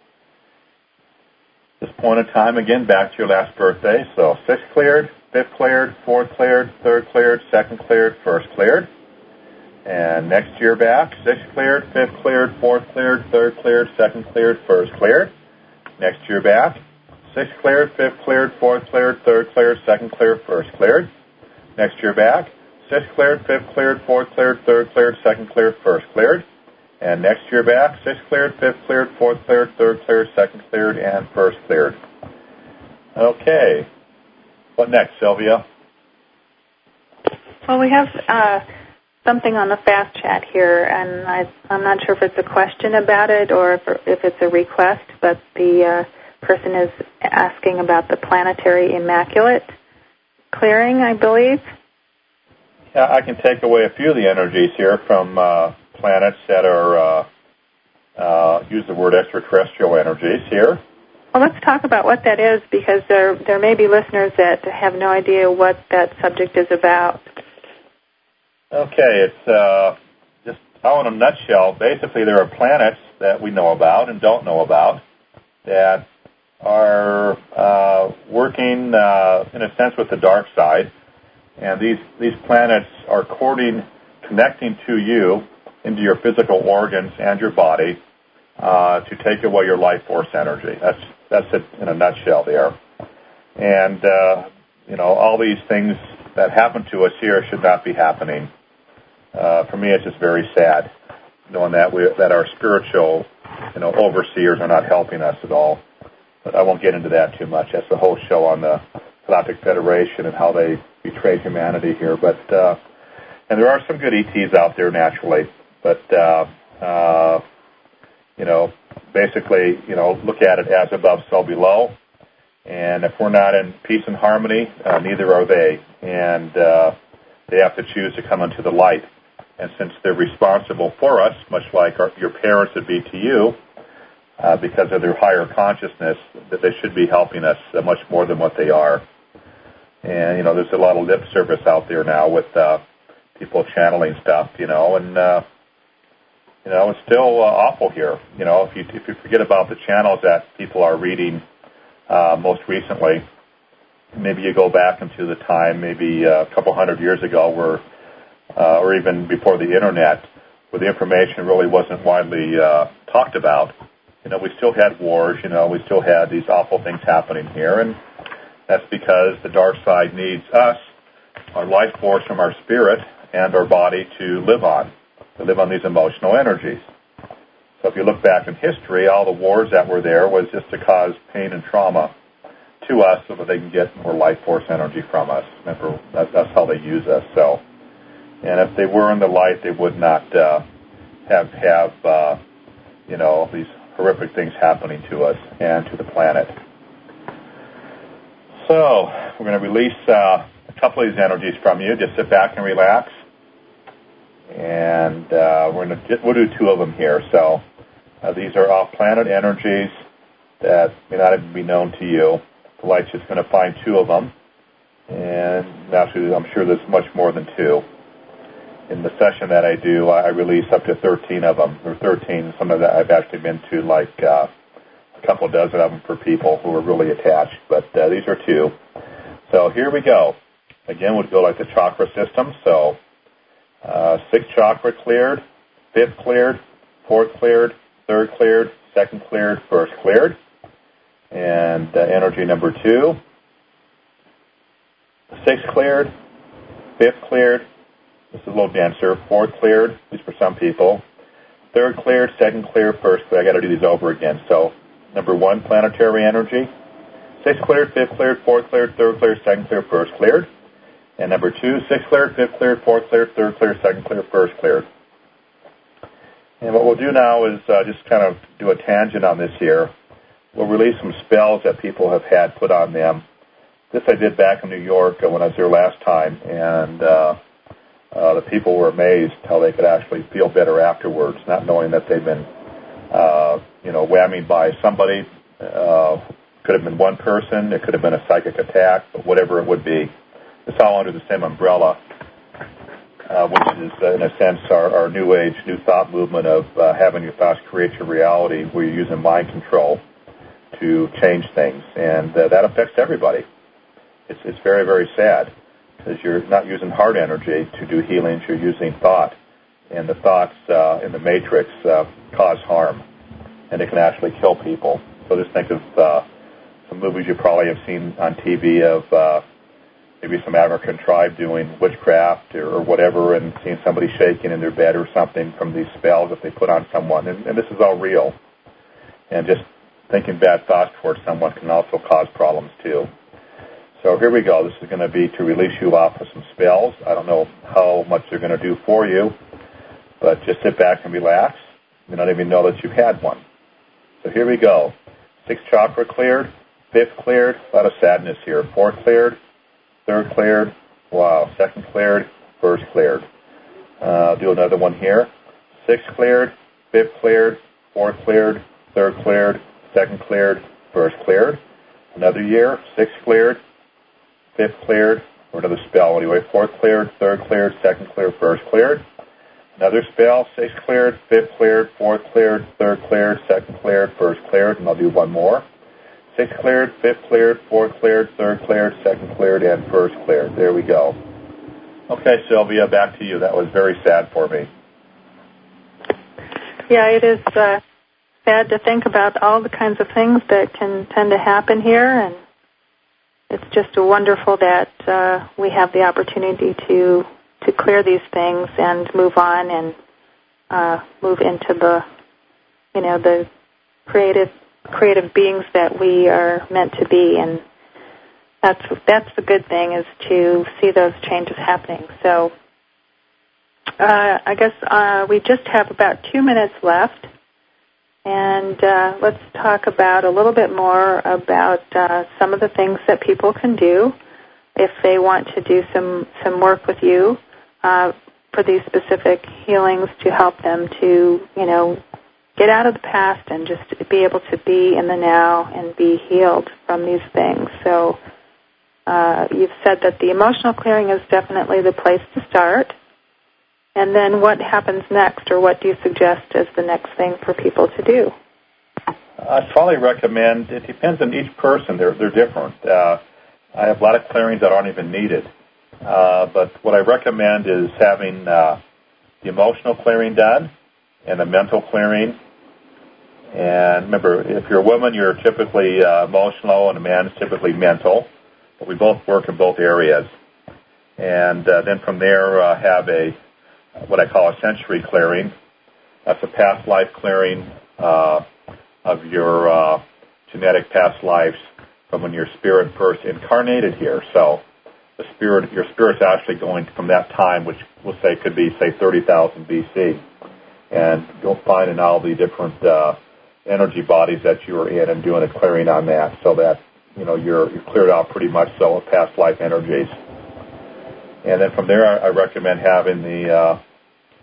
this point in time, again, back to your last birthday. So, sixth cleared, fifth cleared, fourth cleared, third cleared, second cleared, first cleared. And next year back, sixth cleared, fifth cleared, fourth cleared, third cleared, second cleared, first cleared. Next year back, sixth cleared, fifth cleared, fourth cleared, third cleared, second cleared, first cleared. Next year back, sixth cleared, fifth cleared, fourth cleared, third cleared, second cleared, first cleared. And next year back, sixth cleared, fifth cleared, fourth cleared, third cleared, second cleared, and first cleared. Okay. What next, Sylvia? Well, we have uh, something on the fast chat here, and I, I'm not sure if it's a question about it or if, if it's a request, but the uh, person is asking about the planetary immaculate clearing, I believe. Yeah, I can take away a few of the energies here from uh, planets that are, uh, uh, use the word extraterrestrial energies here. Well, let's talk about what that is, because there there may be listeners that have no idea what that subject is about. Okay, it's uh, just oh, in a nutshell, basically there are planets that we know about and don't know about that are uh, working, uh, in a sense, with the dark side. And these, these planets are courting, connecting to you into your physical organs and your body uh, to take away your life force energy. That's that's it in a nutshell there. And, uh, you know, all these things that happen to us here should not be happening. Uh, for me, it's just very sad knowing that we, that our spiritual, you know, overseers are not helping us at all. But I won't get into that too much. That's the whole show on the Galactic Federation and how they betrayed humanity here. But uh, and there are some good E Ts out there naturally, but uh, uh, you know, basically, you know, look at it as above, so below. And if we're not in peace and harmony, uh, neither are they. And uh, they have to choose to come into the light. And since they're responsible for us, much like our, your parents would be to you, uh, because of their higher consciousness, that they should be helping us uh, much more than what they are. And, you know, there's a lot of lip service out there now with uh, people channeling stuff, you know, and, uh, you know, it's still uh, awful here. You know, if you if you forget about the channels that people are reading uh, most recently, maybe you go back into the time, maybe uh, a couple hundred years ago, where, uh, or even before the Internet, where the information really wasn't widely uh, talked about. You know, we still had wars, you know, we still had these awful things happening here, and that's because the dark side needs us, our life force from our spirit, and our body to live on, to live on these emotional energies. So if you look back in history, all the wars that were there was just to cause pain and trauma to us so that they can get more life force energy from us. Remember, that's, that's how they use us. So, and if they were in the light, they would not uh, have, have uh, you know, these horrific things happening to us and to the planet. So we're going to release uh, a couple of these energies from you. Just sit back and relax. And uh, we're gonna we'll do two of them here. So uh, these are off-planet energies that may not even be known to you. The light's just going to find two of them. And actually, I'm sure there's much more than two. In the session that I do, I release up to thirteen of them. There are thirteen. Some of that I've actually been to like uh, a couple dozen of them for people who are really attached. But uh, these are two. So here we go. Again, we'll go like the chakra system. So uh, sixth chakra cleared, fifth cleared, fourth cleared, third cleared, second cleared, first cleared. And uh, energy number two. Sixth cleared, fifth cleared. This is a little denser. Fourth cleared, at least for some people. Third cleared, second cleared, first cleared. I got to do these over again. So number one, planetary energy. Sixth cleared, fifth cleared, fourth cleared, third cleared, second cleared, first cleared. And number two, sixth cleared, fifth cleared, fourth cleared, third cleared, second cleared, first cleared. And what we'll do now is uh, just kind of do a tangent on this here. We'll release some spells that people have had put on them. This I did back in New York uh, when I was there last time, and uh, uh, the people were amazed how they could actually feel better afterwards, not knowing that they've been, uh, you know, whammied by somebody. Uh, could have been one person, it could have been a psychic attack, but whatever it would be. It's all under the same umbrella, uh, which is, uh, in a sense, our, our new age, new thought movement of uh, having your thoughts create your reality, where you're using mind control to change things, and uh, that affects everybody. It's, it's very, very sad, because you're not using heart energy to do healings, you're using thought, and the thoughts uh, in the matrix uh, cause harm, and it can actually kill people. So just think of uh, some movies you probably have seen on T V of uh, maybe some African tribe doing witchcraft or, or whatever, and seeing somebody shaking in their bed or something from these spells that they put on someone, and, and this is all real. And just thinking bad thoughts towards someone can also cause problems too. So here we go. This is going to be to release you off of some spells. I don't know how much they're going to do for you, but just sit back and relax. You don't even know that you've had one. So here we go. Sixth chakra cleared, fifth cleared, a lot of sadness here. Fourth cleared, third cleared, wow, second cleared, first cleared. Uh, I'll do another one here. Sixth cleared, fifth cleared, fourth cleared, third cleared, second cleared, first cleared. Another year, sixth cleared, fifth cleared, or another spell anyway, fourth cleared, third cleared, second cleared, first cleared. Another spell, sixth cleared, fifth cleared, fourth cleared, third cleared, second cleared, first cleared, and I'll do one more. Sixth cleared, fifth cleared, fourth cleared, third cleared, second cleared, and first cleared. There we go. Okay, Sylvia, back to you. That was very sad for me. Yeah, it is uh, sad to think about all the kinds of things that can tend to happen here, and it's just wonderful that uh, we have the opportunity to to clear these things and move on and uh, move into the, you know, the creative creative beings that we are meant to be, and that's that's the good thing, is to see those changes happening. So uh, I guess uh, we just have about two minutes left, and uh, let's talk about a little bit more about uh, some of the things that people can do if they want to do some, some work with you uh, for these specific healings to help them to, you know, get out of the past and just be able to be in the now and be healed from these things. So uh, you've said that the emotional clearing is definitely the place to start. And then what happens next, or what do you suggest as the next thing for people to do? I'd probably recommend, it depends on each person. They're, they're different. Uh, I have a lot of clearings that aren't even needed. Uh, but what I recommend is having uh, the emotional clearing done and the mental clearing. And remember, if you're a woman, you're typically uh, emotional, and a man is typically mental. But we both work in both areas. And uh, then from there, uh, have a what I call a sensory clearing. That's a past life clearing uh, of your uh, genetic past lives from when your spirit first incarnated here. So the spirit, your spirit's actually going from that time, which we'll say could be, say, thirty thousand B C, and you'll find in all the different uh, energy bodies that you were in, and doing a clearing on that, so that you know you're, you're cleared out pretty much so of past life energies. And then from there, I, I recommend having the uh,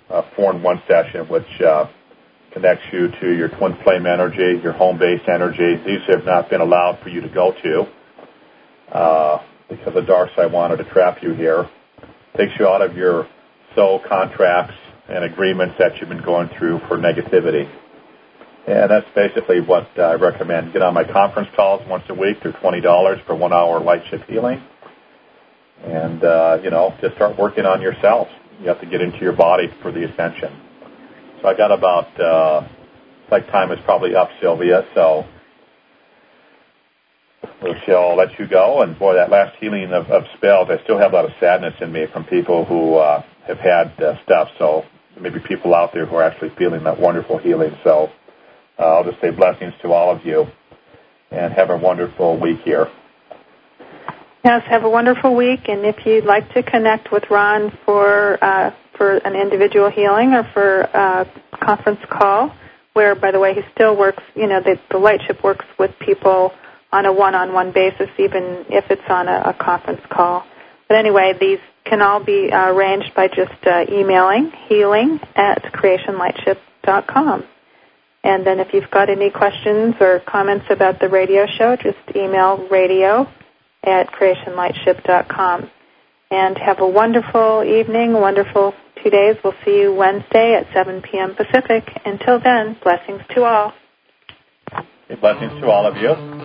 a four-in-one session, which uh, connects you to your twin flame energy, your home base energy. These have not been allowed for you to go to uh, because the dark side wanted to trap you here. Takes you out of your soul contracts and agreements that you've been going through for negativity. And that's basically what I recommend. Get on my conference calls once a week. They're twenty dollars for one hour light shift healing. And, uh, you know, just start working on yourself. You have to get into your body for the ascension. So I got about, uh, like time is probably up, Sylvia, so we shall let you go. And, boy, that last healing of, of spells, I still have a lot of sadness in me from people who uh, have had uh, stuff. So maybe people out there who are actually feeling that wonderful healing. So uh, I'll just say blessings to all of you and have a wonderful week here. Yes, have a wonderful week. And if you'd like to connect with Ron for uh, for an individual healing or for a conference call, where, by the way, he still works, you know, the, the Lightship works with people on a one-on-one basis, even if it's on a, a conference call. But anyway, these can all be uh, arranged by just uh, emailing healing at creation lightship dot com. And then if you've got any questions or comments about the radio show, just email radio at creation lightship dot com. And have a wonderful evening, wonderful two days. We'll see you Wednesday at seven p.m. Pacific. Until then, blessings to all. Blessings to all of you.